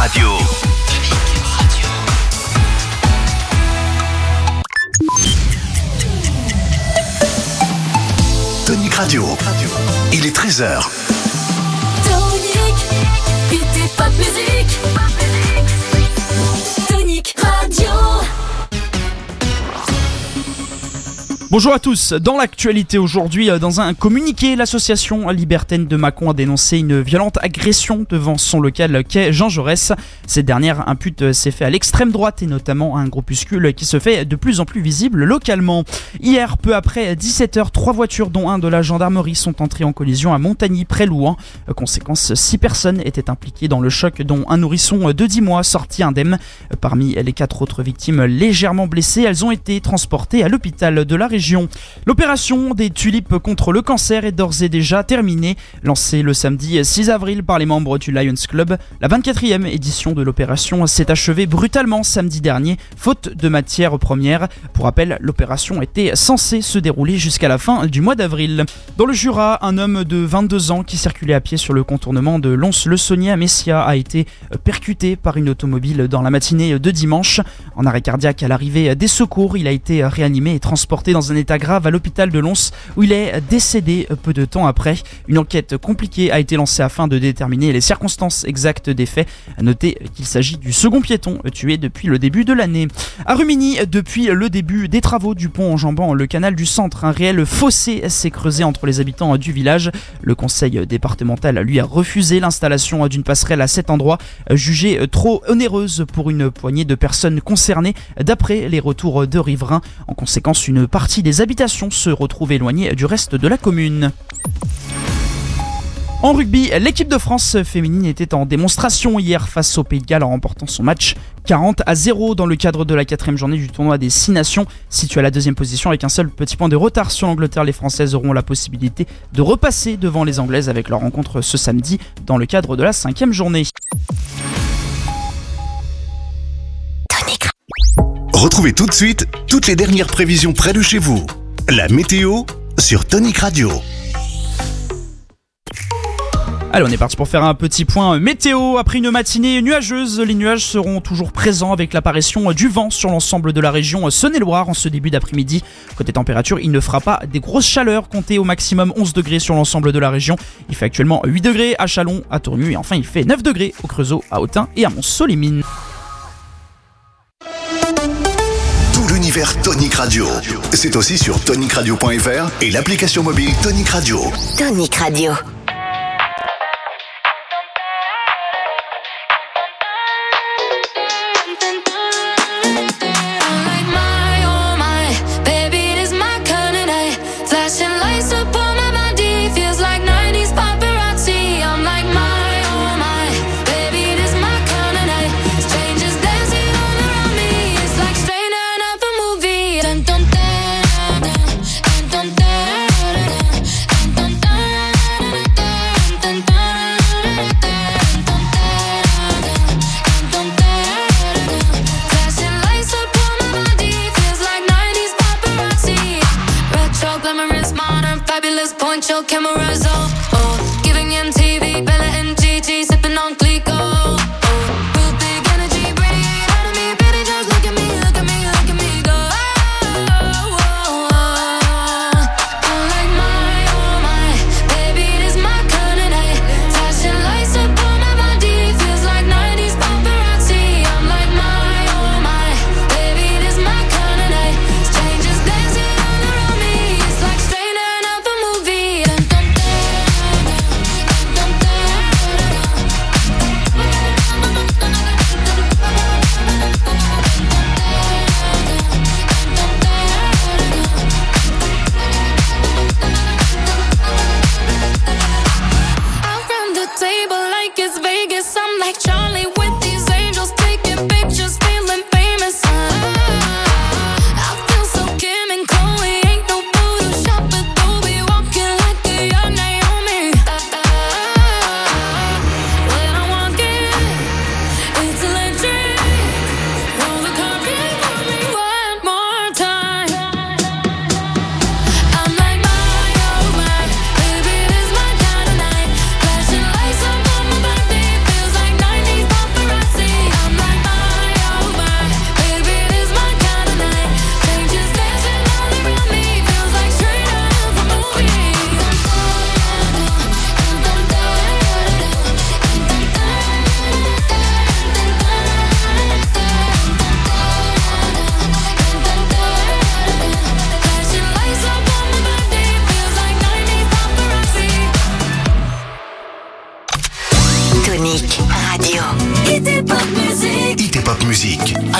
Radio. Tonic Radio. Il est 13h. Tonic, it est pas de musique. Tonic Radio. Bonjour à tous, dans l'actualité aujourd'hui, dans un communiqué, l'association libertaine de Mâcon a dénoncé une violente agression devant son local quai Jean Jaurès. Cette dernière impute ces faits à l'extrême droite et notamment à un groupuscule qui se fait de plus en plus visible localement. Hier, peu après 17h, 3 voitures dont un de la gendarmerie sont entrées en collision à Montagny près Louhans. Conséquence, 6 personnes étaient impliquées dans le choc dont un nourrisson de 10 mois sorti indemne. Parmi les 4 autres victimes légèrement blessées, elles ont été transportées à l'hôpital de la région. L'opération des tulipes contre le cancer est d'ores et déjà terminée. Lancée le samedi 6 avril par les membres du Lions Club, la 24e édition de l'opération s'est achevée brutalement samedi dernier, faute de matières premières. Pour rappel, l'opération était censée se dérouler jusqu'à la fin du mois d'avril. Dans le Jura, un homme de 22 ans qui circulait à pied sur le contournement de Lons-le-Saunier à Messia a été percuté par une automobile dans la matinée de dimanche. En arrêt cardiaque à l'arrivée des secours, il a été réanimé et transporté dans un état grave à l'hôpital de Lons où il est décédé peu de temps après. Une enquête compliquée a été lancée afin de déterminer les circonstances exactes des faits. À noter qu'il s'agit du second piéton tué depuis le début de l'année. À Rumigny, depuis le début des travaux du pont enjambant le canal du centre, un réel fossé s'est creusé entre les habitants du village. Le conseil départemental lui a refusé l'installation d'une passerelle à cet endroit, jugée trop onéreuse pour une poignée de personnes concernées d'après les retours de riverains. En conséquence, une partie des habitations se retrouvent éloignées du reste de la commune. En rugby, l'équipe de France féminine était en démonstration hier face au Pays de Galles en remportant son match 40-0 dans le cadre de la 4e journée du tournoi des 6 nations. Situées à la 2e position avec un seul petit point de retard sur l'Angleterre, les Françaises auront la possibilité de repasser devant les Anglaises avec leur rencontre ce samedi dans le cadre de la 5e journée. Retrouvez tout de suite toutes les dernières prévisions près de chez vous. La météo sur Tonic Radio. Allez, on est parti pour faire un petit point météo. Après une matinée nuageuse, les nuages seront toujours présents avec l'apparition du vent sur l'ensemble de la région Saône-et-Loire en ce début d'après-midi. Côté température, il ne fera pas des grosses chaleurs, comptez au maximum 11 degrés sur l'ensemble de la région. Il fait actuellement 8 degrés à Châlons, à Tournu et enfin il fait 9 degrés au Creusot, à Autun et à Mont-Solimine. L'univers Tonic Radio. C'est aussi sur tonicradio.fr et l'application mobile Tonic Radio. Tonic Radio. Cameras oh, giving MTV, Bella and Gigi, sipping on Clico. Real big energy, radiate out of me, baby, just look at me, look at me, look at me go. I'm like my, oh my, baby, this my kind of night. Flashing lights up on my body, feels like 90s paparazzi. I'm like my, oh my, baby, this my kind of night. Strangers dancing all around me, it's like straight out of a movie.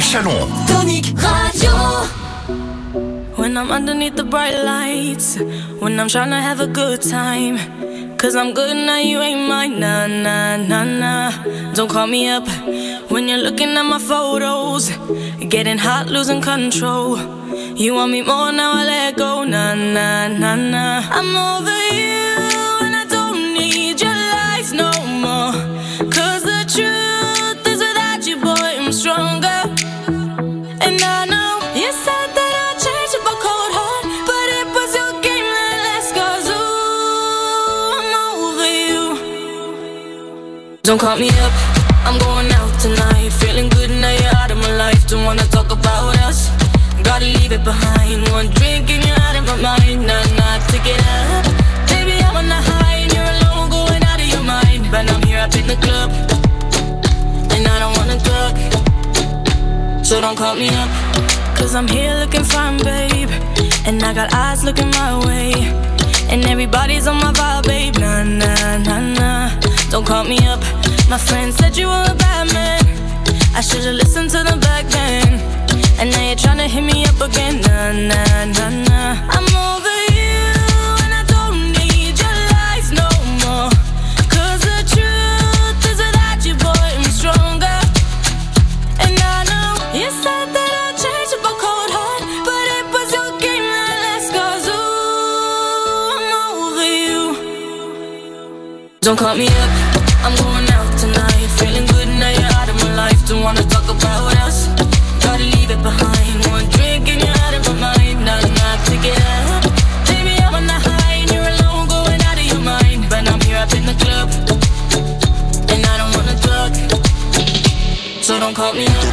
Chalon. Tonic Radio. When I'm underneath the bright lights, when I'm trying to have a good time, 'cause I'm good now, you ain't mine, nah, nah, nah, nah. Don't call me up when you're looking at my photos, getting hot, losing control. You want me more, now I let go, nah, nah, nah, nah. I'm over you and I don't need your lies no more, 'cause the truth is without you, boy, I'm stronger. And I know you said that I'd change up a cold heart, but it was your game that last, 'cause ooh, I'm over you. Don't call me up, I'm going out tonight, feeling good now you're out of my life. Don't wanna talk about us, gotta leave it behind. One drink and you're out of my mind, nah, nah, take it up. Baby, I'm on the high and you're alone, going out of your mind. But I'm here up in the club, and I don't wanna talk, so don't call me up, 'cause I'm here looking fine, babe, and I got eyes looking my way, and everybody's on my vibe, babe, nah, nah, nah, nah. Don't call me up, my friend said you were a bad man, I should've listened to the back then, and now you're tryna hit me up again, nah, nah, nah, nah. I'm over you and I don't need your lies no more, 'cause the truth is without you, boy, I'm stronger. And I know you said that I'd change up a cold heart, but it was your game that last, 'cause ooh, I'm over you. Don't call me up, I'm going out tonight, feeling good now you're out of my life. Don't wanna talk about us, gotta leave it behind. One drink and you're out of my mind, nah, nah, take it up. Baby, I'm on the high and you're alone, going out of your mind. But I'm here up in the club, and I don't wanna talk, so don't call me up.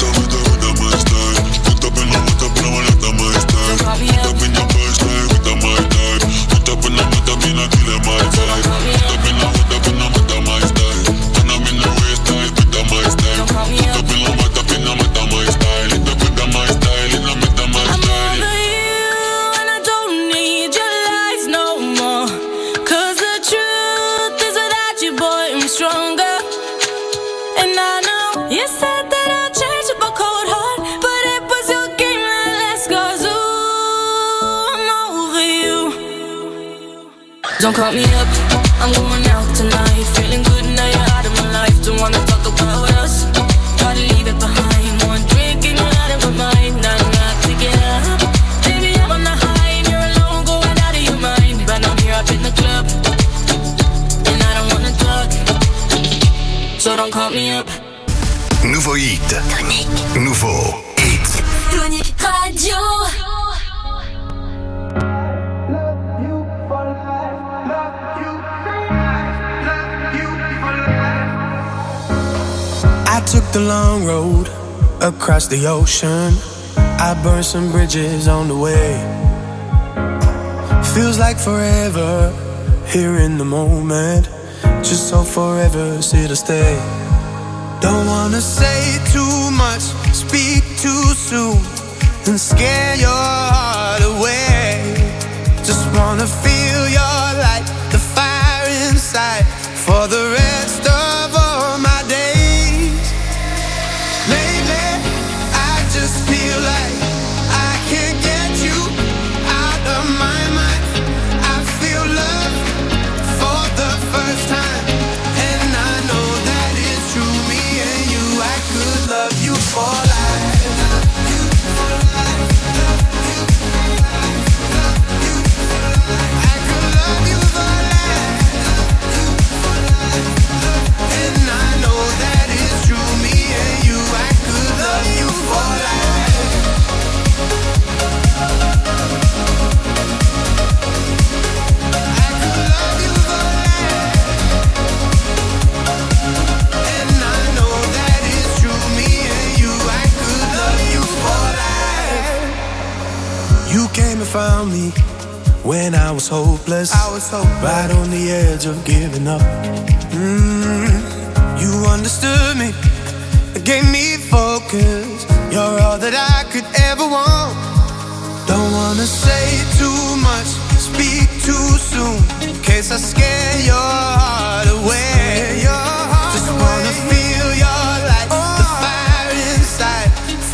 Don't call me up, I'm going out tonight, feeling good now you're out of my life. Don't wanna talk about us, gotta leave it behind. One drink and you're out of my mind, nah, nah, take it up. Baby, I'm on the high and you're alone, going out of your mind. But I'm here up in the club, and I don't wanna talk, so don't call me up. Nouveau hit. Tonic. Nouveau hit. Tonic Radio. I took the long road across the ocean. I burned some bridges on the way. Feels like forever here in the moment. Just so forever, sit or stay. Don't wanna say too much, speak too soon, and scare your heart away. Just wanna feel your light, the fire inside, for the rest of all my days. Lately, I just feel like I can't get you out of my mind. I feel love for the first time, and I know that it's true. Me and you, I could love you for life. I could love you for life. And I know that it's true. Me and you, I could love you for life. I could love you for life. And I know that it's true. Me and you, I could love you for life. You came and found me when I was hopeless. Right on the edge of giving up. You understood me, gave me focus. You're all that I could ever want. Don't wanna say too much, speak too soon, in case I scare your heart away. Just wanna feel your light, the fire inside,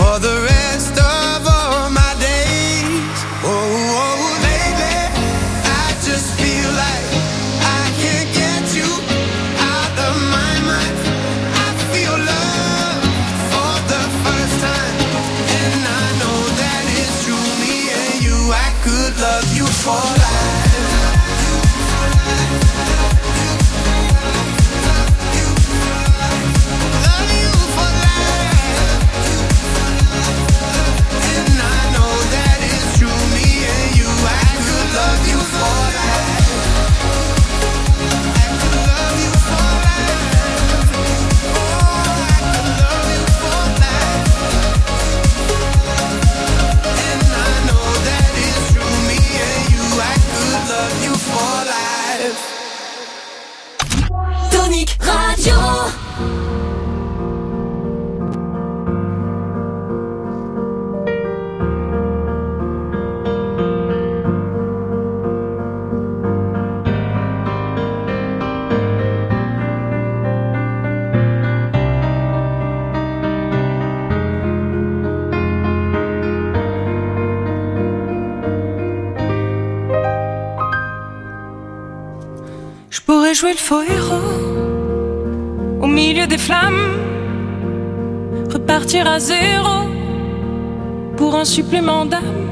jouer le faux héros au milieu des flammes, repartir à zéro pour un supplément d'âme.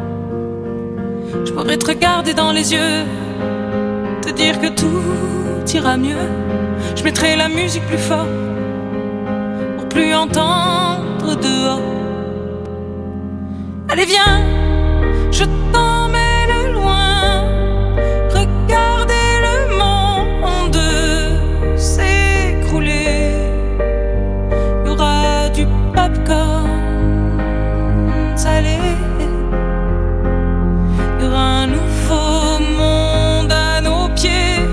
Je pourrais te regarder dans les yeux, te dire que tout ira mieux. Je mettrai la musique plus fort pour plus entendre dehors. Allez viens, je t'emmène loin, regardez le monde s'écrouler. Il y aura du popcorn salé, il y aura un nouveau monde à nos pieds.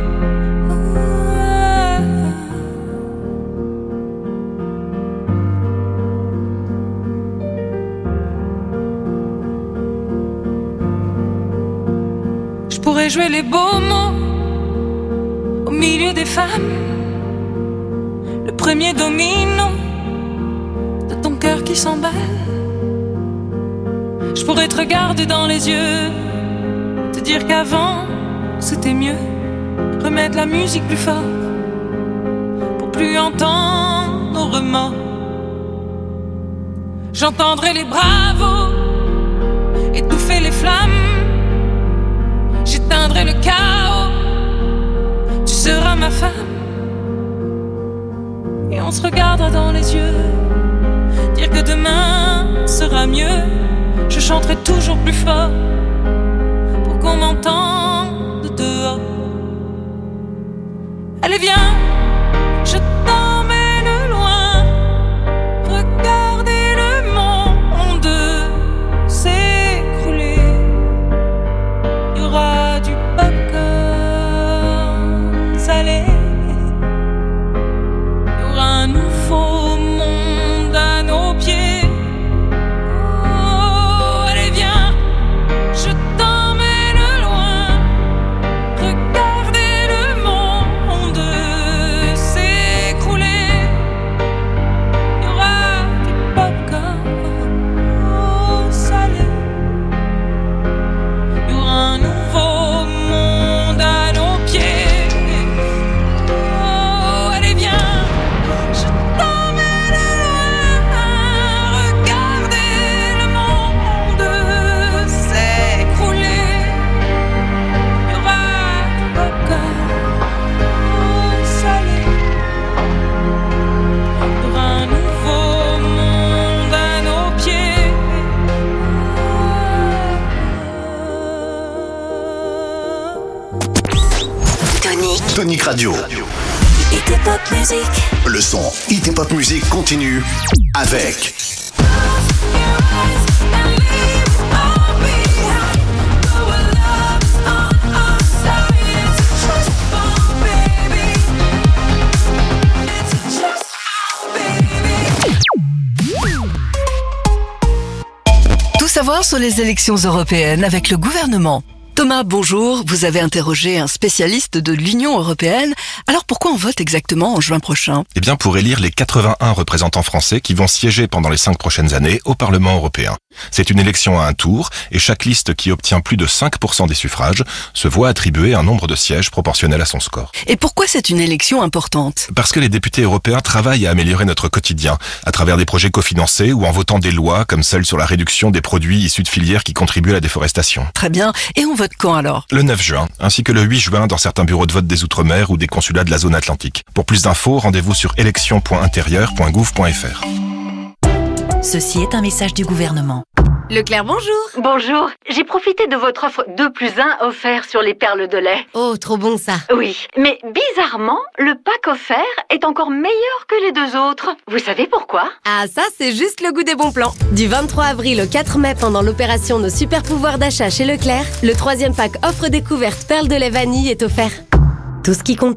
Je pourrais jouer les beaux mots au milieu des femmes, le premier domino de ton cœur qui s'emballe. Je pourrais te regarder dans les yeux, te dire qu'avant c'était mieux, remettre la musique plus fort pour plus entendre nos remords. J'entendrai les bravos étouffer les flammes, j'éteindrai le chaos, tu seras ma femme. Et on se regardera dans les yeux, dire que demain sera mieux. Je chanterai toujours plus fort pour qu'on m'entende dehors. Allez viens, je t'emmène loin, regardez le monde s'écrouler. Il y aura du popcorn salé, il y aura un nouveau monde à nos pieds. Tonic Radio. Hit et Pop Music. Le son Hit et Pop Music continue avec Tout savoir sur les élections européennes avec le gouvernement. Thomas, bonjour. Vous avez interrogé un spécialiste de l'Union européenne. Alors pourquoi on vote exactement en juin prochain ? Eh bien pour élire les 81 représentants français qui vont siéger pendant les 5 prochaines années au Parlement européen. C'est une élection à un tour et chaque liste qui obtient plus de 5% des suffrages se voit attribuer un nombre de sièges proportionnel à son score. Et pourquoi c'est une élection importante ? Parce que les députés européens travaillent à améliorer notre quotidien à travers des projets cofinancés ou en votant des lois comme celle sur la réduction des produits issus de filières qui contribuent à la déforestation. Très bien. Et on vote quand alors ? Le 9 juin, ainsi que le 8 juin dans certains bureaux de vote des Outre-mer ou des consulats de la zone atlantique. Pour plus d'infos, rendez-vous sur élection.intérieur.gouv.fr. Ceci est un message du gouvernement. Leclerc, bonjour. Bonjour, j'ai profité de votre offre 2+1 offert sur les perles de lait. Oh, trop bon ça. Oui, mais bizarrement, le pack offert est encore meilleur que les 2 autres. Vous savez pourquoi ? Ah, ça, c'est juste le goût des bons plans. Du 23 avril au 4 mai, pendant l'opération Nos super pouvoirs d'achat chez Leclerc, le 3e pack offre découverte perles de lait vanille est offert. Tout ce qui compte pour vous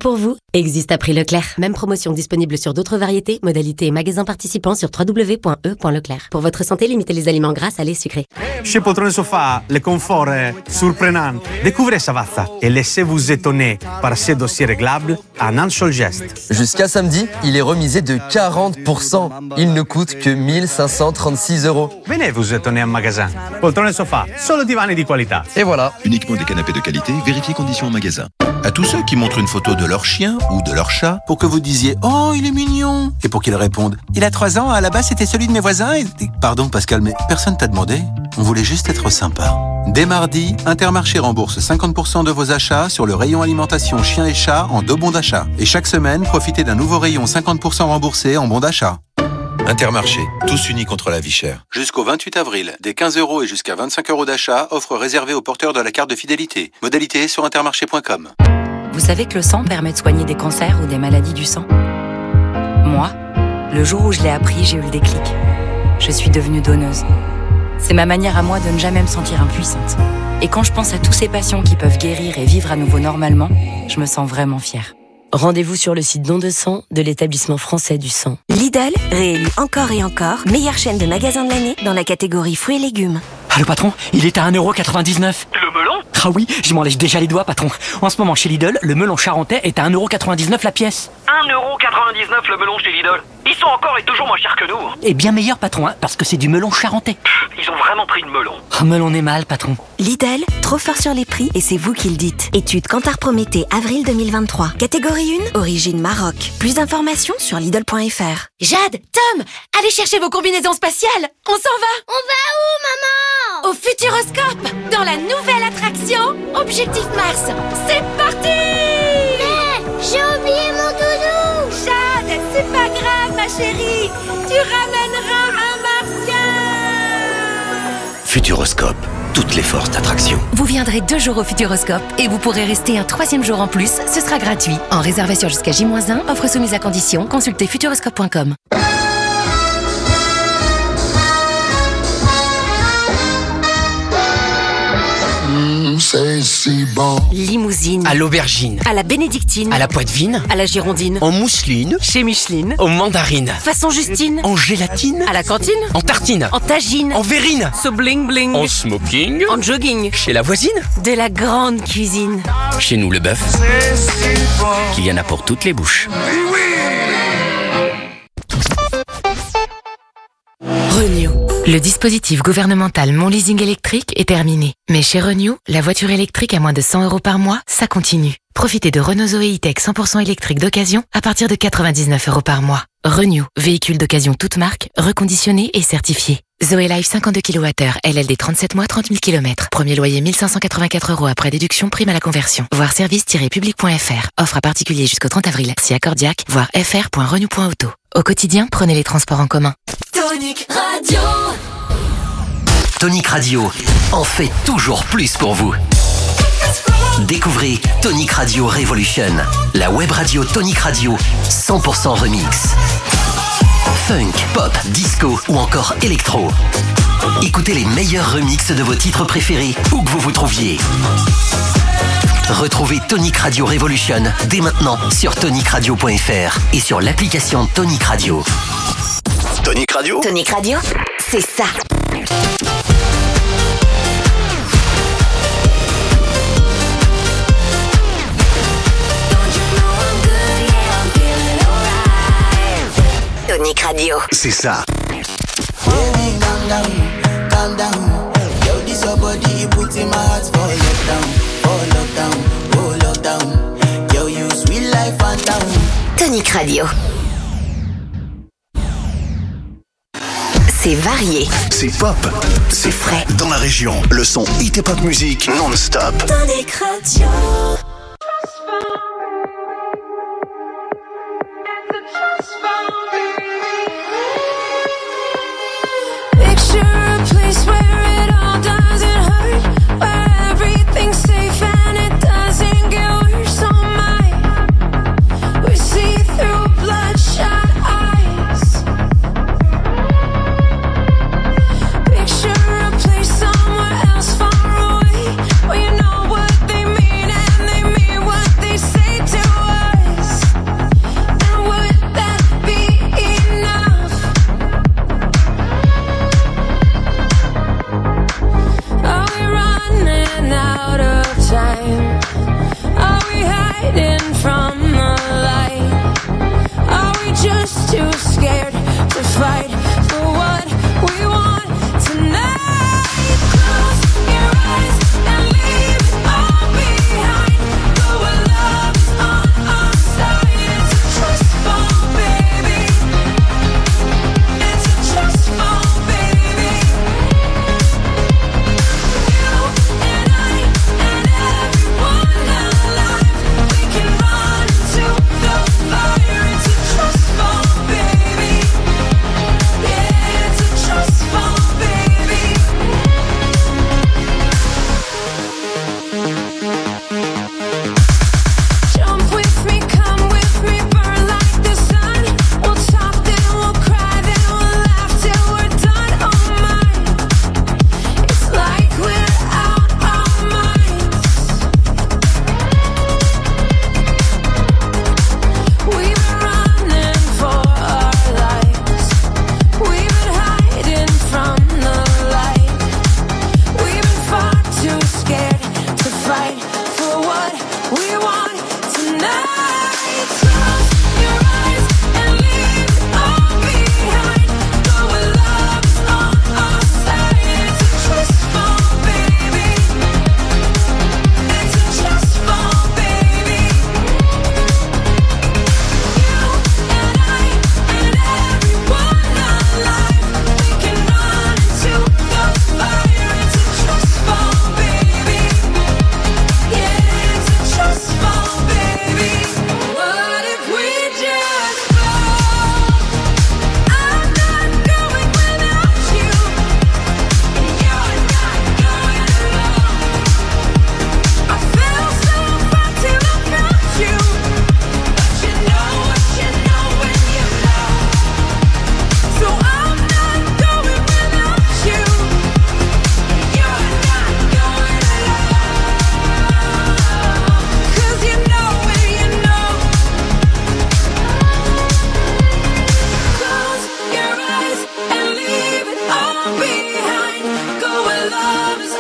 Existe à prix Leclerc. Même promotion disponible sur d'autres variétés, modalités et magasins participants sur www.e.leclerc. Pour votre santé, limitez les aliments gras, salés, sucrés. Chez Poltrone Sofa, le confort est surprenant. Découvrez Savazza et laissez-vous étonner par ces dossiers réglables en un seul geste. Jusqu'à samedi, il est remisé de 40%. Il ne coûte que 1536 €. Venez vous étonner en magasin. Poltrone Sofa, solo divani di qualità. Et voilà. Uniquement des canapés de qualité, vérifiez conditions en magasin. À tous ceux qui montrent une photo de leur chien ou de leur chat pour que vous disiez « Oh, il est mignon !» et pour qu'ils répondent « Il a 3 ans, à la base c'était celui de mes voisins et... » Pardon Pascal, mais personne t'a demandé. On voulait juste être sympa. Dès mardi, Intermarché rembourse 50% de vos achats sur le rayon alimentation chien et chat en 2 bons d'achat. Et chaque semaine, profitez d'un nouveau rayon 50% remboursé en bons d'achat. Intermarché, tous unis contre la vie chère. Jusqu'au 28 avril, des 15 € et jusqu'à 25 € d'achat, offre réservée aux porteurs de la carte de fidélité. Modalité sur intermarché.com. Vous savez que le sang permet de soigner des cancers ou des maladies du sang ? Moi, le jour où je l'ai appris, j'ai eu le déclic. Je suis devenue donneuse. C'est ma manière à moi de ne jamais me sentir impuissante. Et quand je pense à tous ces patients qui peuvent guérir et vivre à nouveau normalement, je me sens vraiment fière. Rendez-vous sur le site Don de sang de l'établissement français du sang. Lidl, réélu encore et encore, meilleure chaîne de magasins de l'année dans la catégorie fruits et légumes. Ah, le patron, il est à 1,99 €. Le melon ? Ah oui, je m'en lèche déjà les doigts, patron. En ce moment, chez Lidl, le melon charentais est à 1,99 € la pièce. 1,99 € le melon chez Lidl. Ils sont encore et toujours moins chers que nous. Et bien meilleur, patron, hein, parce que c'est du melon charentais. Ils ont vraiment pris le melon. Oh, melon est mal, patron. Lidl, trop fort sur les prix et c'est vous qui le dites. Étude Kantar Prométhée, avril 2023. Catégorie 1, origine Maroc. Plus d'informations sur Lidl.fr. Jade, Tom, allez chercher vos combinaisons spatiales. On s'en va. On va où, maman? Au Futuroscope, dans la nouvelle attraction Objectif Mars. C'est parti! Mais j'ai oublié mon doudou. Jade, c'est pas grave, ma chérie. Tu ramèneras un martien. Futuroscope, toutes les forces d'attraction. Vous viendrez 2 jours au Futuroscope et vous pourrez rester un 3e jour en plus. Ce sera gratuit. En réservation jusqu'à J-1, offre soumise à condition. Consultez futuroscope.com. C'est si bon. Limousine. À l'aubergine. À la bénédictine. À la poitevine. À la girondine. En mousseline. Chez Micheline. Aux mandarines. Façon Justine. En gélatine. À la cantine. En tartine. En tagine. En verrine. So bling bling. En smoking. En jogging. Chez la voisine. De la grande cuisine. Chez nous, le bœuf, qu'il y en a pour toutes les bouches. Renew. Le dispositif gouvernemental Mon Leasing électrique est terminé. Mais chez Renew, la voiture électrique à moins de 100 € par mois, ça continue. Profitez de Renault Zoé E-Tech 100% électrique d'occasion à partir de 99 € par mois. Renew, véhicule d'occasion toute marque, reconditionné et certifié. Zoé Life 52 kWh, LLD 37 mois, 30 000 km. Premier loyer 1584 € après déduction, prime à la conversion. Voir service-public.fr. Offre à particulier jusqu'au 30 avril. Si accordiaque, voir fr.renew.auto. Au quotidien, prenez les transports en commun. Tonic Radio. Tonic Radio en fait toujours plus pour vous. Découvrez Tonic Radio Revolution, la web radio Tonic Radio 100% remix. Funk, pop, disco ou encore électro. Écoutez les meilleurs remixes de vos titres préférés, où que vous vous trouviez. Retrouvez Tonic Radio Revolution dès maintenant sur tonicradio.fr et sur l'application Tonic Radio. Tonic Radio. Tonic Radio, c'est ça. Tonic Radio. C'est ça. Calm down, calm down. Yo, this your body, put in my heart for lockdown, oh lockdown, oh lockdown. Yo, you sweet life and down. Tonic Radio. C'est varié. C'est pop. C'est frais. Dans la région, le son hit et pop musique non-stop. Tonic Radio. Picture a place where it all doesn't hurt, where everything's safe and it doesn't get worse. Oh my, we see through bloodshot eyes. Picture a place somewhere else far away, where you know what they mean and they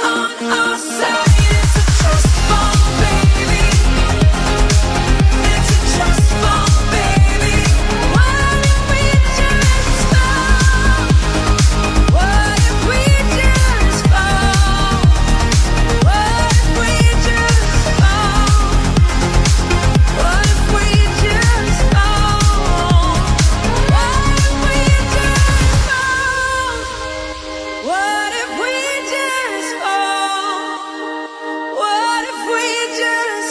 on our side. It's a trust fall, baby. It's a trust fall, baby. What if we just fall? What if we just fall? What if we just fall? What if we just fall? What if we just fall? What if we just fall? What if we just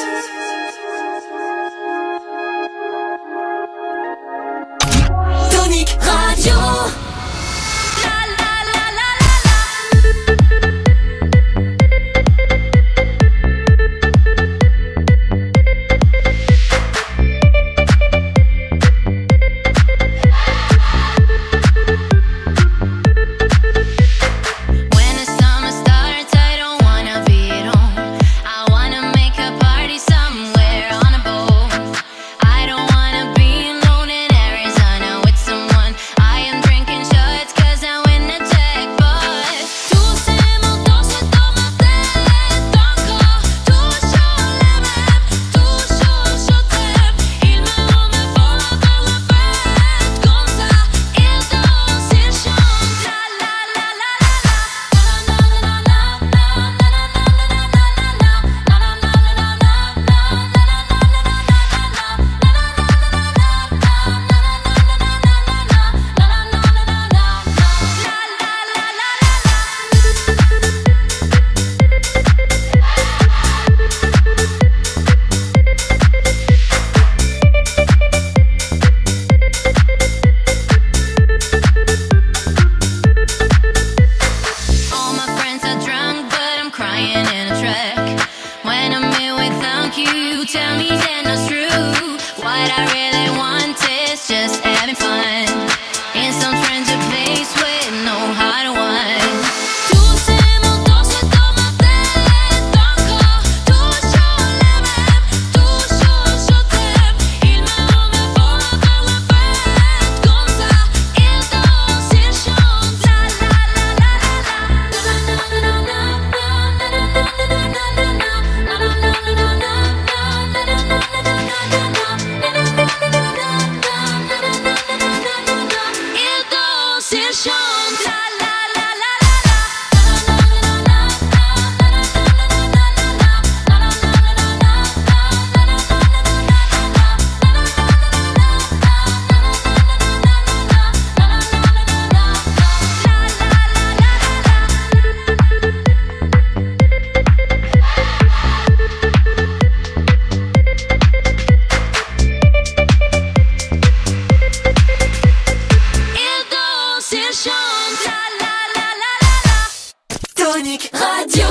Tonic Radio. When the summer starts, I don't wanna be at home. I wanna make a party somewhere on a boat. I don't wanna be alone in Arizona with someone. I am drinking shots 'cause I win the jackpot. Tu sei molto sotto ma te tocco. Tu sciogli me, tu sciogli te. Il mio nome vola per la festa. Cosa il doce chante. La la la la All my friends are drunk, but I'm crying in a track. When I'm here without you, you tell me that it's true. What I really want is just having fun in some stranger place with no hard one. Tu sei molto sotto ma te tocco. Tu sciogli me, tu sciogli te. Il mio nome vola per la festa. Cosa il doce chante. Il doce chante. Il doce chante. Tonic Radio.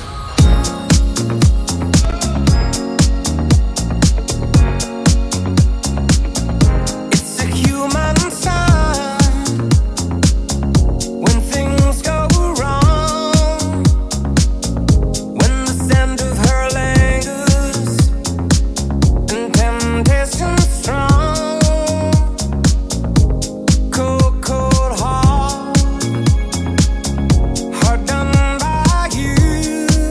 It's a human sign when things go wrong. When the scent of her lingers and temptation strong. Cold, cold heart done by you.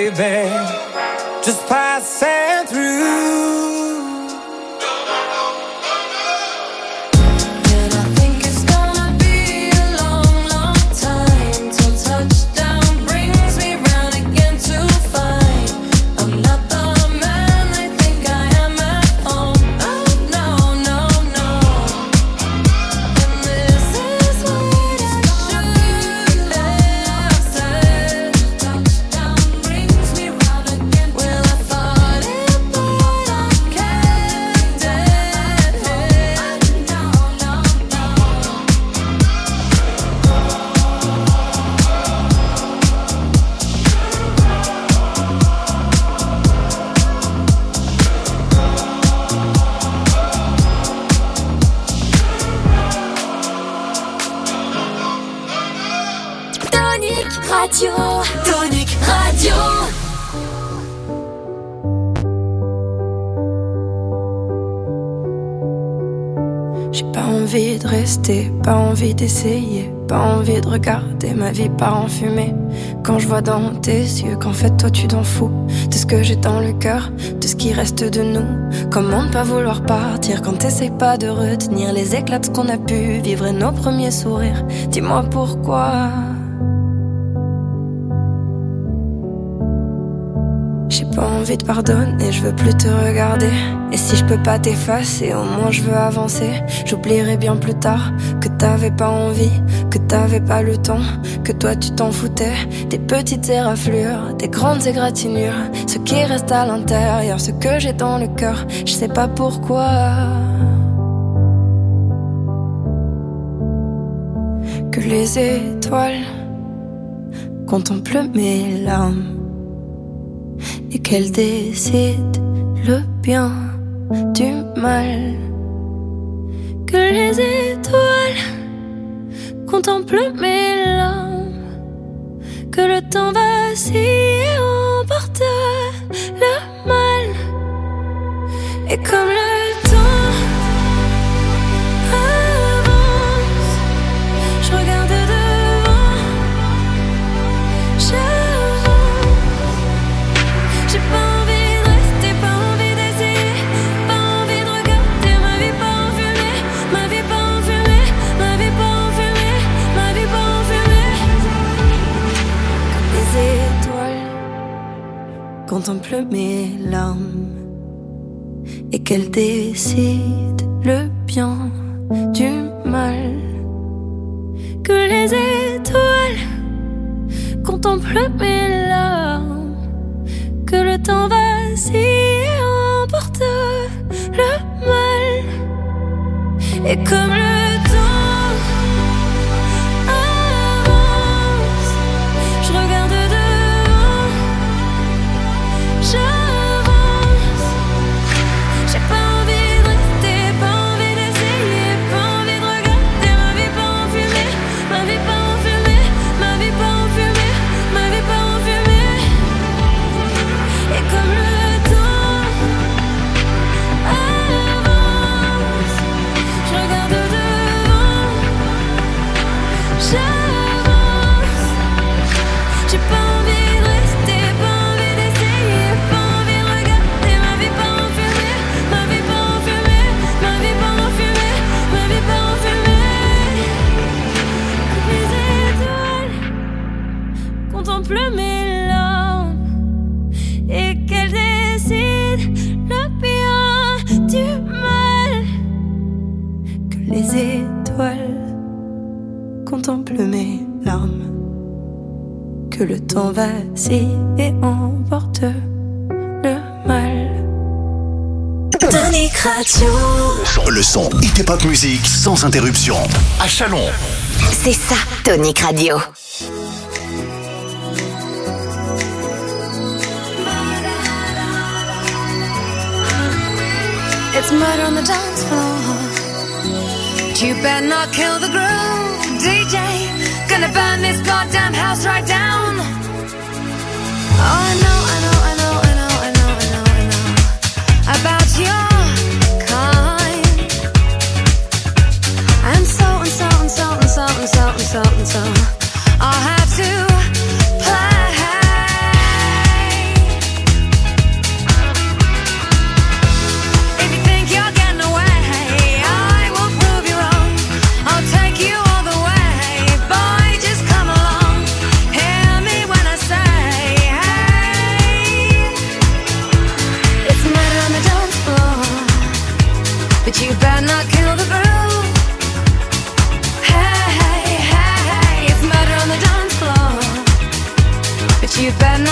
baby, just passing through. Tonic Radio. J'ai pas envie de rester, pas envie d'essayer, pas envie de regarder ma vie part en fumée. Quand je vois dans tes yeux qu'en fait toi tu t'en fous de ce que j'ai dans le cœur, de ce qui reste de nous. Comment ne pas vouloir partir quand t'essayes pas de retenir les éclats de ce qu'on a pu vivre et nos premiers sourires. Dis-moi pourquoi. J'ai pas envie de pardonner, je veux plus te regarder. Et si je peux pas t'effacer, au moins je veux avancer. J'oublierai bien plus tard que t'avais pas envie, que t'avais pas le temps, que toi tu t'en foutais. Des petites éraflures, des grandes égratignures, ce qui reste à l'intérieur, ce que j'ai dans le cœur, je sais pas pourquoi. Que les étoiles contemplent mes larmes et qu'elle décide le bien du mal. Que les étoiles contemplent mes larmes, que le temps vacille et emporte le mal. Et comme le temps avance, je regarde devant, j'ai pas envie de rester, pas envie d'essayer, pas envie de regarder ma vie pas en fumée, ma vie pas en fumée, ma vie pas en fumée, ma vie pas en fumée. Comme les étoiles contemplent mes larmes et qu'elles décident le bien du mal. Que les étoiles contemplent mes larmes, que le temps vacille et emporte le mal. Et comme le temps avance, je regarde devant, j'avance. J'ai pas envie de rester, pas envie d'essayer, pas envie de regarder ma vie pas en fumée, ma vie pas en fumée, ma vie pas en fumée, ma vie pas en fumée. Et comme le temps avance, je regarde devant, j'avance. J'ai pas envie de rester, pas envie d'essayer, pas envie de regarder ma vie pas en fumée, ma vie pas en fumée, ma vie pas en fumée, ma vie pas en fumée. Les étoiles contemplent mes larmes et qu'elles décident le bien du mal. Que les étoiles contemplent mes larmes, que le temps vacille et emporte le mal. Tonic Radio. Le son Hit Pop Music sans interruption. À Chalon. C'est ça, Tonic Radio. It's murder on the dance floor. You better not kill the groove, DJ. Gonna burn this goddamn house right down. Oh, I know about your kind. And so I'll have to play.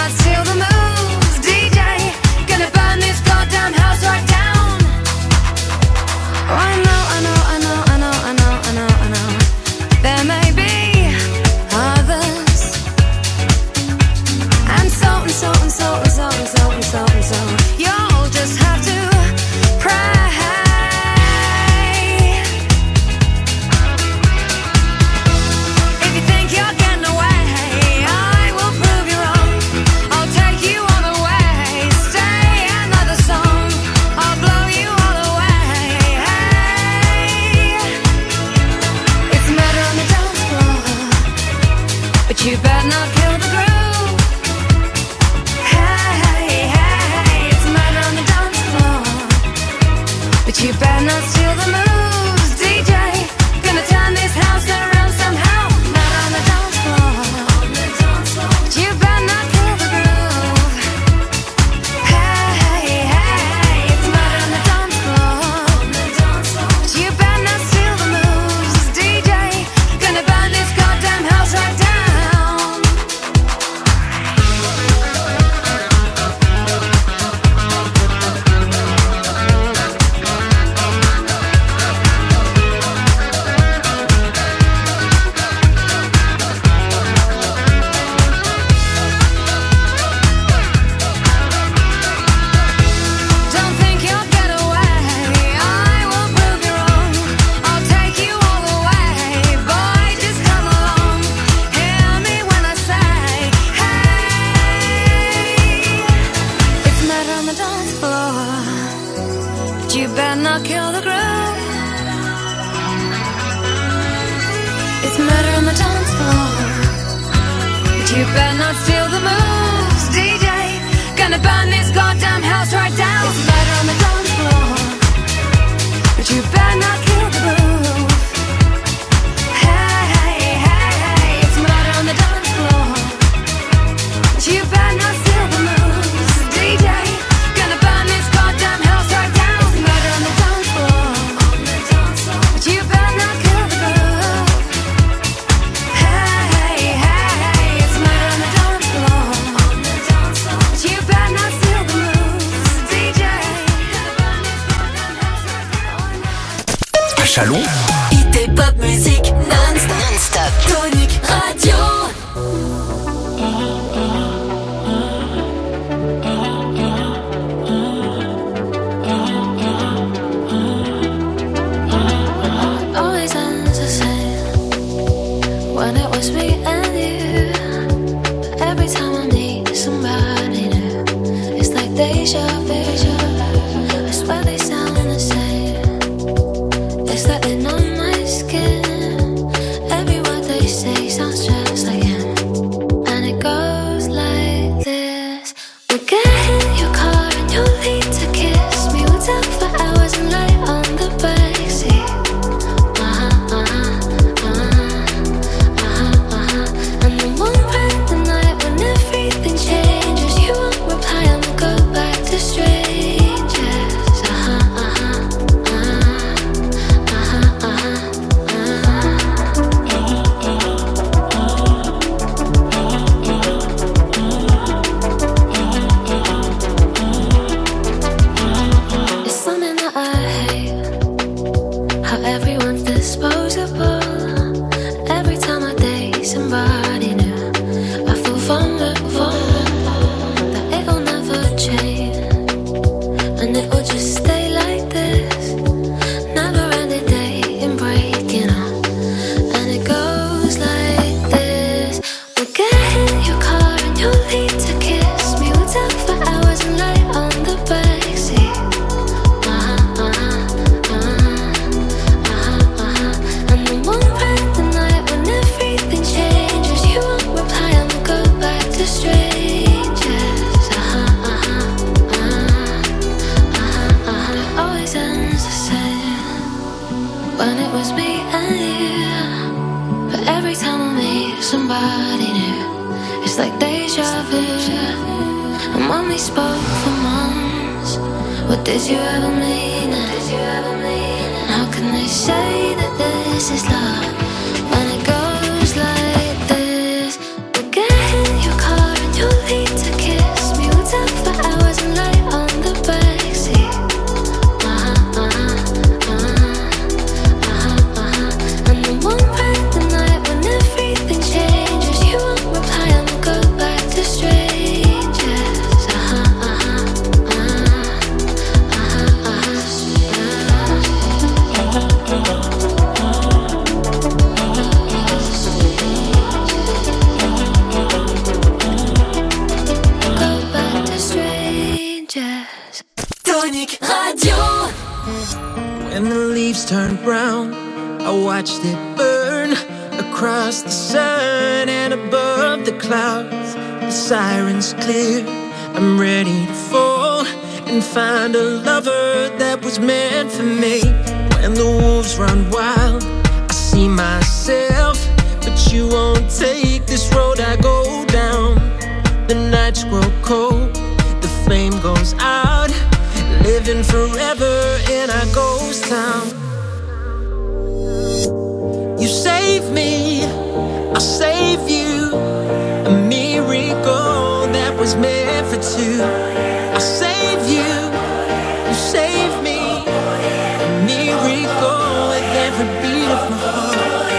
not steal the moves, DJ. Gonna burn this goddamn house right down. Oh, I know. There may be others, and so. You'll just have to pray. If you think you're getting away, I will prove you wrong. I'll take you all the way. Stay another song. I'll blow you all away. It's murder on the dance floor, but you better not kill the groove. It's murder on the dance floor, but you better not steal the moves, DJ. Gonna turn this house around somehow. Murder on the dance floor, but you better not kill the groove. It's murder on the dance floor, but you better not steal the moves, DJ. Gonna burn this goddamn house right down. Don't think you'll get away. I will prove you wrong. I'll take you all the way. Boy, just come along. Hear me when I say, hey. It's murder on the dance floor, but you better not kill the groove. It's murder on the dance floor, but you better not steal the moves, DJ. Gonna burn this goddamn house right down. It's murder on the dance floor, but you better not kill the groove. It's murder on the dance floor, but you better not steal the moves, DJ. Gonna burn this goddamn house right down. It's murder on the dance floor, but you better not kill the groove. It's murder on the dance floor, but you better not steal the moves, DJ. À Chalon, Hit et pop musique non-stop. Tonic Radio. Always ends the same when it was me and you. But every time I meet somebody new, it's like deja vu. I swear they sound the same. It's like they know my skin. Every word they say sounds just like him. And it goes like this. We'll get in your car and you'll need to kiss me. We'll talk for hours and lie on the backseat. And then we'll ride the night when everything changes. You won't reply and we'll go back to strangers. It's something that I hate, how everyone's disposable. Every time I date somebody new, I feel vulnerable, that it'll never change, and it will just stay like this. Never ending dating, breaking up, and it goes like this. We'll get in your car and you'll need to kiss me. We'll talk for hours and lie on the backseat. And then we'll ride the night when everything changes. You won't reply and we'll go back to strangers. It always ends the same when it was me and you. But every time I meet somebody new, it's like deja vu. And when we spoke for months, what did you ever mean? And how can they say that this is love when it goes like this? We'll get in your car and you'll need to Tonic Radio. When the leaves turn brown, I watched it burn across the sun and above the clouds. The sirens clear, I'm ready to fall and find a lover that was meant for me. When the wolves run wild, I see myself, but you won't take this road I go down. The nights grow cold, the flame goes out, living forever in our ghost town. You save me, I'll save you. A miracle that was meant for two. I'll save you, you save me. A miracle with every beat of my heart.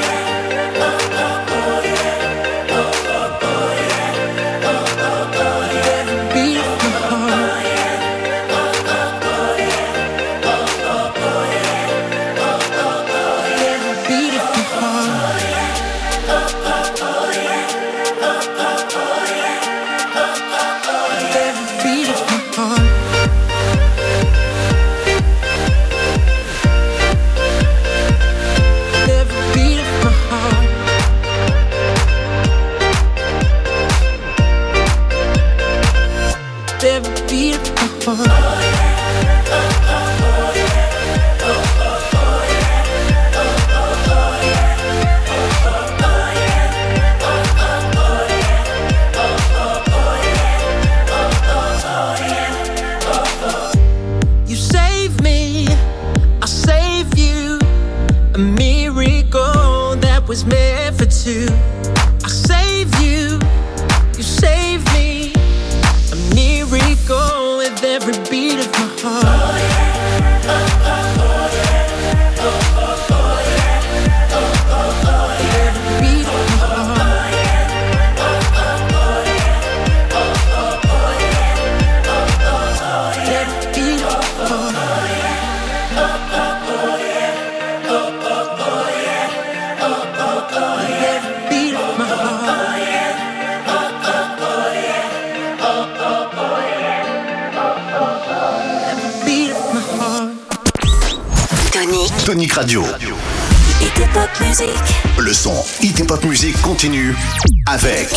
Was meant for two. I save you, you save me. A miracle with every beat of my heart. Every beat of my heart. Every beat of my heart. Tonic Radio. Hit et Pop Music. Le son Hit et Pop Music continue avec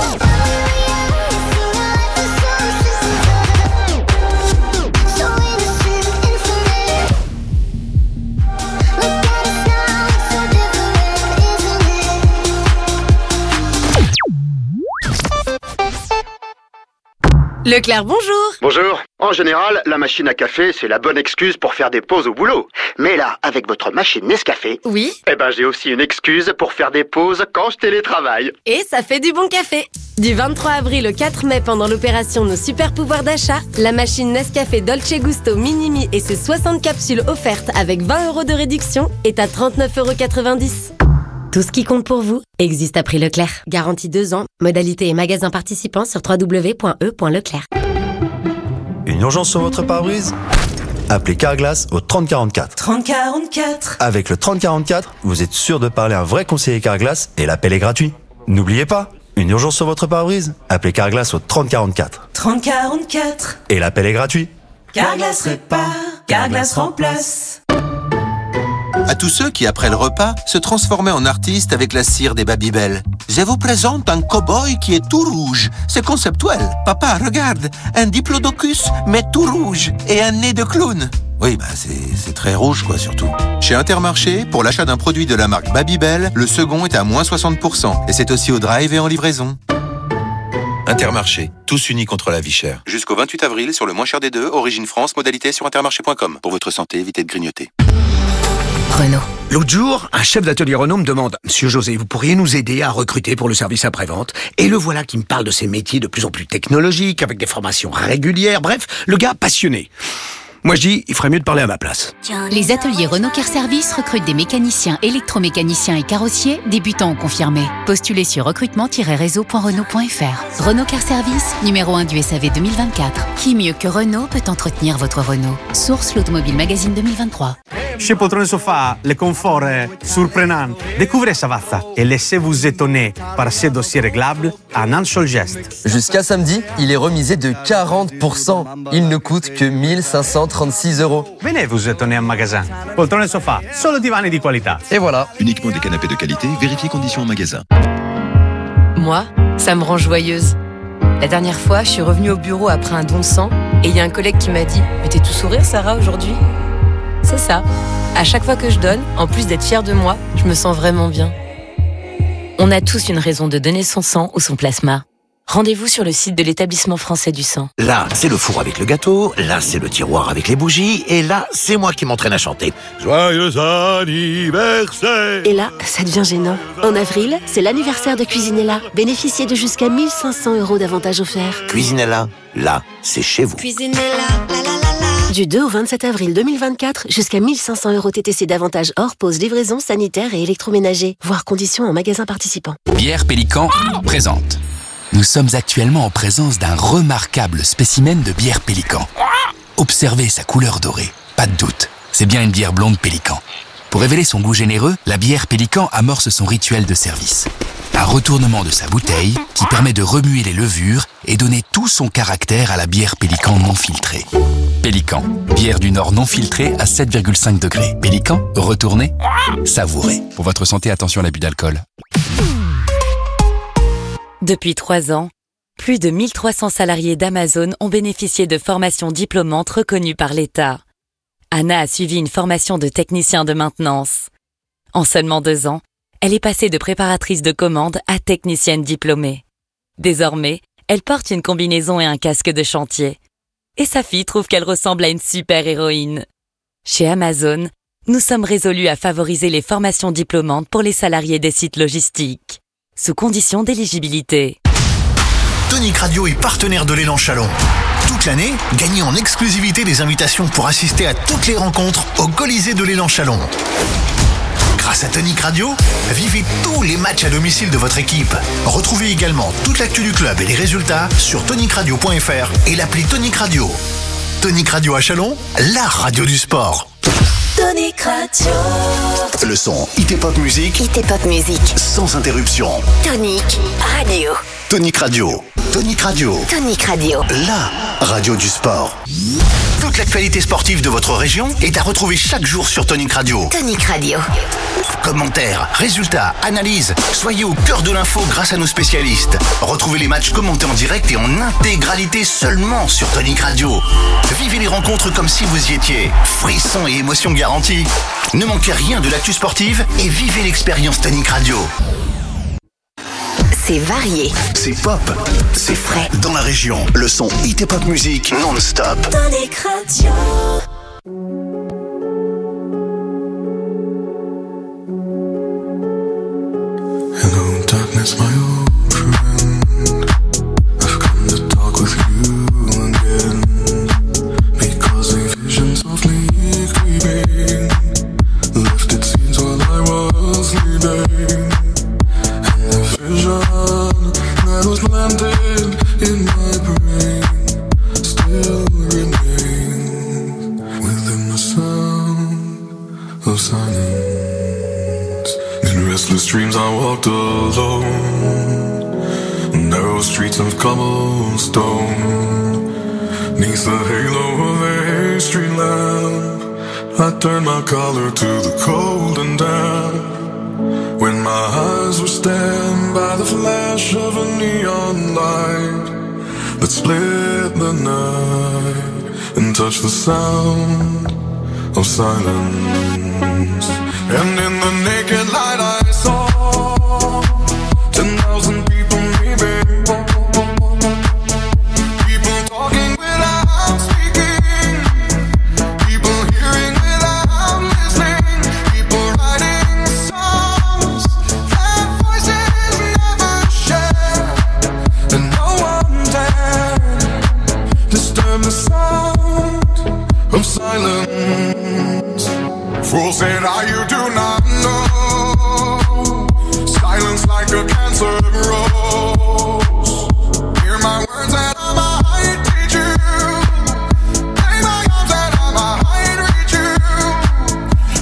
Leclerc, bonjour. Bonjour. En général, la machine à café, c'est la bonne excuse pour faire des pauses au boulot. Mais là, avec votre machine Nescafé... Oui. Eh ben, j'ai aussi une excuse pour faire des pauses quand je télétravaille. Et ça fait du bon café. Du 23 avril au 4 mai, pendant l'opération Nos Super Pouvoirs d'achat, la machine Nescafé Dolce Gusto Minimi et ses 60 capsules offertes avec 20 € de réduction est à 39,90 €. Tout ce qui compte pour vous existe à prix Leclerc. Garantie 2 ans. Modalité et magasins participants sur www.e.leclerc. Une urgence sur votre pare-brise ? Appelez Carglass au 3044. 3044. Avec le 3044, vous êtes sûr de parler à un vrai conseiller Carglass et l'appel est gratuit. N'oubliez pas, une urgence sur votre pare-brise ? Appelez Carglass au 3044. 3044. Et l'appel est gratuit. Carglass répare, Carglass remplace. À tous ceux qui, après le repas, se transformaient en artistes avec la cire des Babybel. Je vous présente un cow-boy qui est tout rouge. C'est conceptuel. Papa, regarde, un diplodocus, mais tout rouge, et un nez de clown. Oui, bah c'est très rouge, quoi, surtout. Chez Intermarché, pour l'achat d'un produit de la marque Babybel, le second est à moins 60%. Et c'est aussi au drive et en livraison. Intermarché, tous unis contre la vie chère. Jusqu'au 28 avril, sur le moins cher des deux, Origine France, modalité sur intermarché.com. Pour votre santé, évitez de grignoter. Renault. L'autre jour, un chef d'atelier Renault me demande « Monsieur José, vous pourriez nous aider à recruter pour le service après-vente ?» Et le voilà qui me parle de ces métiers de plus en plus technologiques, avec des formations régulières, bref, le gars passionné. Moi je dis, il ferait mieux de parler à ma place. Les ateliers Renault Car Service recrutent des mécaniciens, électromécaniciens et carrossiers, débutants ou confirmés. Postulez sur recrutement-réseau.renault.fr. Renault Car Service, numéro 1 du SAV 2024. Qui mieux que Renault peut entretenir votre Renault ? Source l'Automobile Magazine 2023. chez poltrone sofa, le confort est surprenant. Découvrez Savazza et laissez-vous étonner par ces dossiers réglables en un seul geste. Jusqu'à samedi, il est remisé de 40%. Il ne coûte que 1536 €. Venez vous étonner en magasin. Poltrone sofa, solo divani di qualità. Et voilà. Uniquement des canapés de qualité, vérifiez conditions en magasin. Moi, ça me rend joyeuse. La dernière fois, je suis revenue au bureau après un don de sang et il y a un collègue qui m'a dit « Mais t'es tout sourire, Sarah, aujourd'hui ?» C'est ça. À chaque fois que je donne, en plus d'être fière de moi, je me sens vraiment bien. On a tous une raison de donner son sang ou son plasma. Rendez-vous sur le site de l'Établissement français du sang. Là, c'est le four avec le gâteau, là, c'est le tiroir avec les bougies, et là, c'est moi qui m'entraîne à chanter. Joyeux anniversaire! Et là, ça devient gênant. En avril, c'est l'anniversaire de Cuisinella. Bénéficiez de jusqu'à 1500 € d'avantages offerts. Cuisinella, là, c'est chez vous. Cuisinella, la la la la. Du 2 au 27 avril 2024, jusqu'à 1500 € TTC d'avantages hors pause, livraison, sanitaire et électroménager. Voir conditions en magasin participant. Bière Pélican présente. Nous sommes actuellement en présence d'un remarquable spécimen de bière Pélican. Observez sa couleur dorée. Pas de doute, c'est bien une bière blonde Pélican. Pour révéler son goût généreux, la bière Pélican amorce son rituel de service. Un retournement de sa bouteille qui permet de remuer les levures et donner tout son caractère à la bière Pélican non filtrée. Pélican, bière du Nord non filtrée à 7,5 degrés. Pélican, retournez, savourez. Pour votre santé, attention à l'abus d'alcool. Depuis 3 ans, plus de 1300 salariés d'Amazon ont bénéficié de formations diplômantes reconnues par l'État. Anna a suivi une formation de technicien de maintenance. En seulement 2 ans, elle est passée de préparatrice de commande à technicienne diplômée. Désormais, elle porte une combinaison et un casque de chantier. Et sa fille trouve qu'elle ressemble à une super-héroïne. Chez Amazon, nous sommes résolus à favoriser les formations diplômantes pour les salariés des sites logistiques, sous condition d'éligibilité. Tonic Radio est partenaire de l'Élan Chalon. Toute l'année, gagnez en exclusivité des invitations pour assister à toutes les rencontres au Colisée de l'Élan Chalon. Grâce à Tonic Radio, vivez tous les matchs à domicile de votre équipe. Retrouvez également toute l'actu du club et les résultats sur tonicradio.fr et l'appli Tonic Radio. Tonic Radio à Chalon, la radio du sport. Tonic Radio. Le son IT Pop Music. IT Pop Music. Sans interruption. Tonic Radio. Tonic Radio. Tonic Radio. Tonic Radio. La radio du sport. Toute l'actualité sportive de votre région est à retrouver chaque jour sur Tonic Radio. Tonic Radio. Commentaires, résultats, analyses. Soyez au cœur de l'info grâce à nos spécialistes. Retrouvez les matchs commentés en direct et en intégralité seulement sur Tonic Radio. Vivez les rencontres comme si vous y étiez. Frissons et émotions garanties. Ne manquez rien de l'actu sportive et vivez l'expérience Tonic Radio. C'est varié. C'est pop. C'est frais. Dans la région, le son IT Pop Music non-stop. Tonic Radio. Hello, darkness, my old friend. I've come to talk with you again. Because a vision softly creeping left its scenes while I was sleeping. And the vision that was planted in my brain still remains within the sound of silence. In restless dreams I walked alone, narrow streets of cobblestone. Neath the halo of a street lamp, I turned my collar to the cold and damp. When my eyes were stabbed by the flash of a neon light that split the night and touched the sound of silence. And in the naked light I saw 10,000 people maybe. People talking without speaking. People hearing without listening. People writing songs that voices never share. And no one dared disturb the sound of silence. Fools said, you do not know. Silence like a cancer grows. Hear my words that I might teach you. Lay my arms that I might reach you.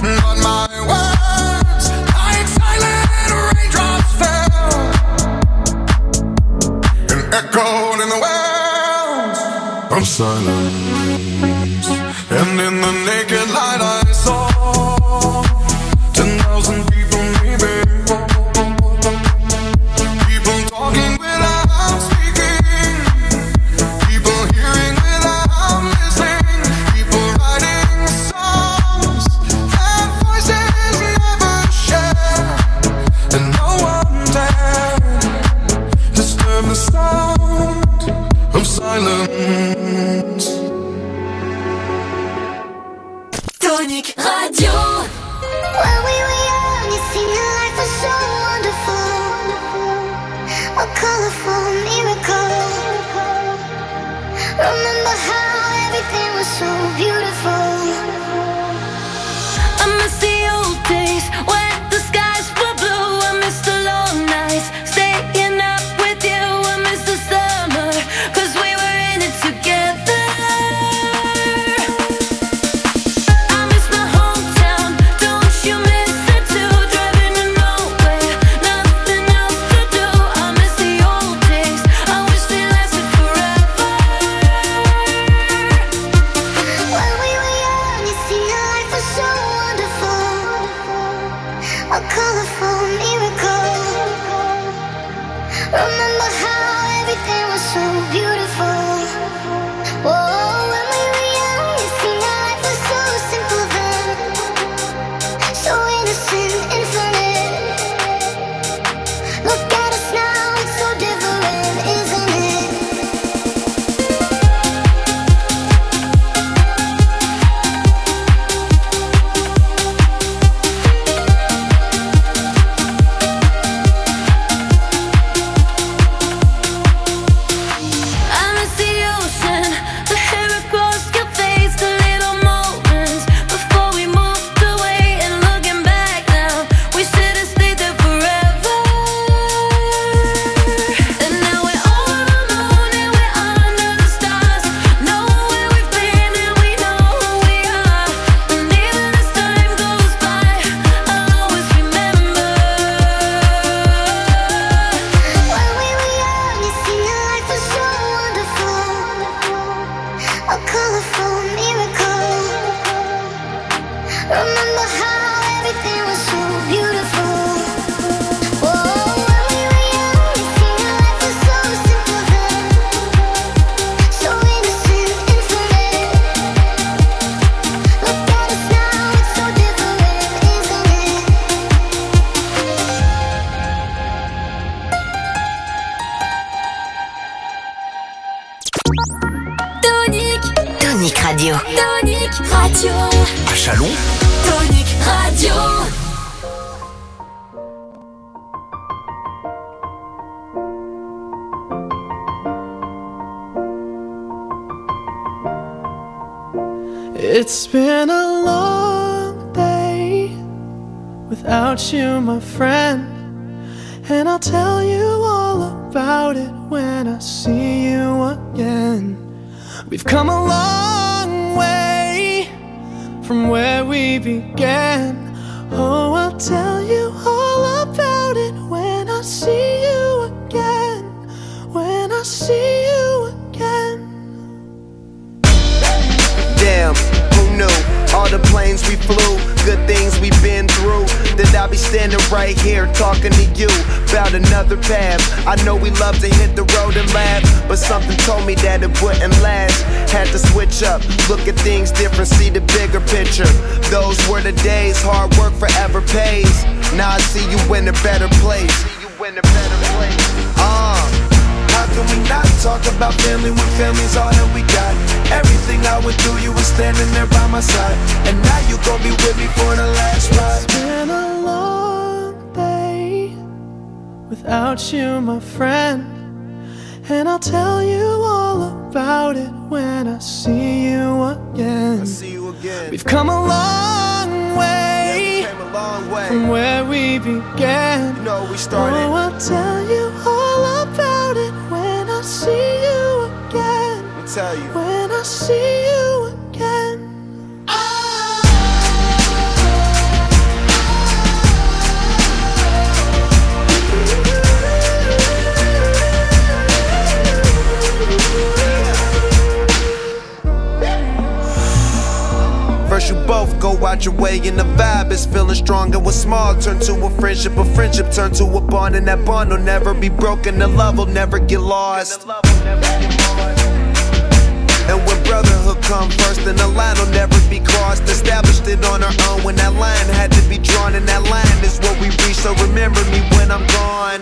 of silence. And in the naked light I saw 10,000 people, maybe. People talking without speaking. People hearing without listening. People writing songs that voices never share. And no one dared disturb the sound of silence. Tonic Radio. When we were young, it seemed that life was so wonderful, a colorful miracle. Remember how everything was so beautiful. I miss the old days when the skies were blue. I miss the long nights, staying up with you. I miss the summer, 'cause we were in it together. I miss my hometown, don't you miss it too? Driving to nowhere, nothing else to do. I miss the old days, I wish they lasted forever. When we were young, it seemed that life was so wonderful, a colorful miracle. Remember how everything was so beautiful. Whoa, when we were young, it seemed that life was so simple then, so innocent, infinite. Look at us now, it's so different, isn't it? I miss the ocean, the hair across your face, the little moments before we moved away. And looking back now, we should have stayed there forever. And now we're over the moon and we're under the stars. Know where we've been and we know who we are. And even as time goes by, I'll always remember. When we were young, it seemed that life was so wonderful, a colorful miracle. Remember how everything was so beautiful. Whoa, when we were young, it seemed that life was so simple then, so innocent, infinite. Look at us now, it's so different, isn't it? Tonic Radio. Tonic Radio. À Chalon, Tonic Radio. It's been a long day without you, my friend. And I'll tell you all about it when I see you again. We've come a long way from where we began. Oh, I'll tell you all about it when I see you again. When I see you again. Damn, who knew? All the planes we flew, good things we've been through. That I'll be standing right here talking to you about another path. I know we love to hit the road and laugh, but something told me that it wouldn't last. Had to switch up, look at things different, see the bigger picture. Those were the days, hard work forever pays. Now I see you in a better place. How can we not talk about family when family's all that we got? Everything I went through, you were standing there by my side. And now you gon' be with me for the last ride. It's been a long day without you, my friend. And I'll tell you all about it when I see you again. We've come a long way, from where we began. Oh, I'll tell you all about it when I see you again. When I see you again. go out your way and the vibe is feeling strong. And what's small turn to a friendship turn to a bond. And that bond will never be broken, the love will never get lost. And when brotherhood come first, then the line will never be crossed. Established it on our own when that line had to be drawn. And that line is what we reach, so remember me when I'm gone.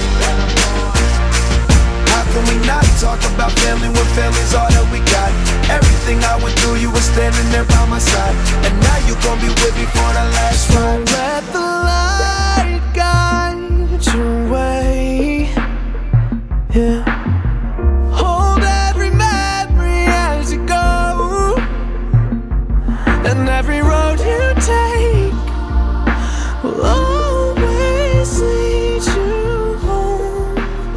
How can we not talk about family when family's all that we got? Everything I went through, you were standing there by my side. And now you gon' be with me for the last ride. Let the light guide your way. Yeah. Hold every memory as you go. And every road you take will always lead you home.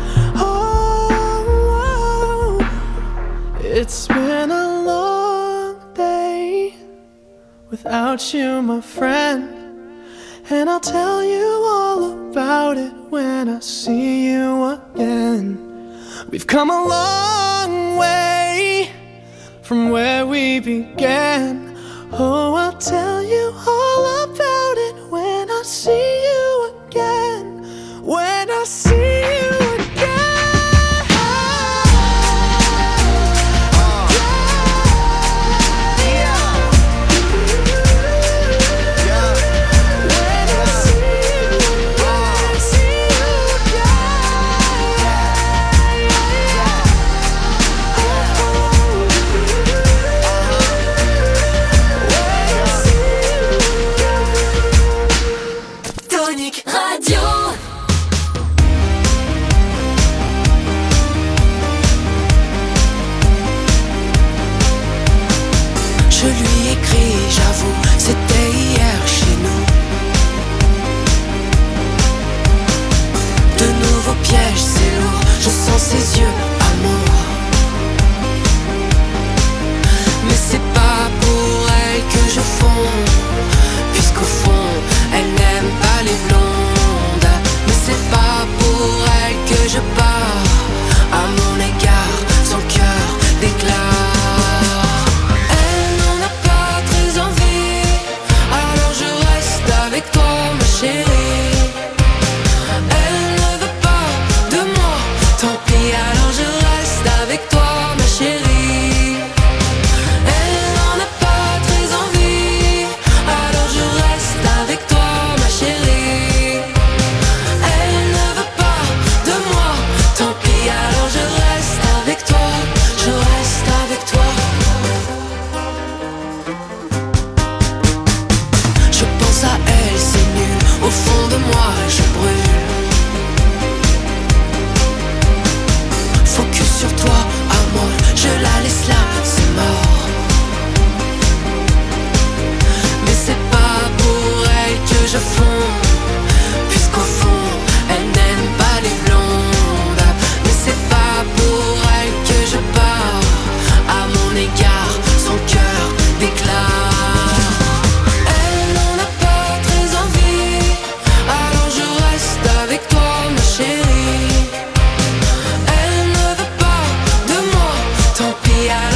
Oh, it's been a long day without you, my friend. And I'll tell you all about it when I see you again. We've come a long way from where we began. Oh, I'll tell you all about it when I see you again. When I see you again. Radio. Je lui écris, j'avoue, c'était hier chez nous. De nouveaux pièges, c'est lourd, je sens ses yeux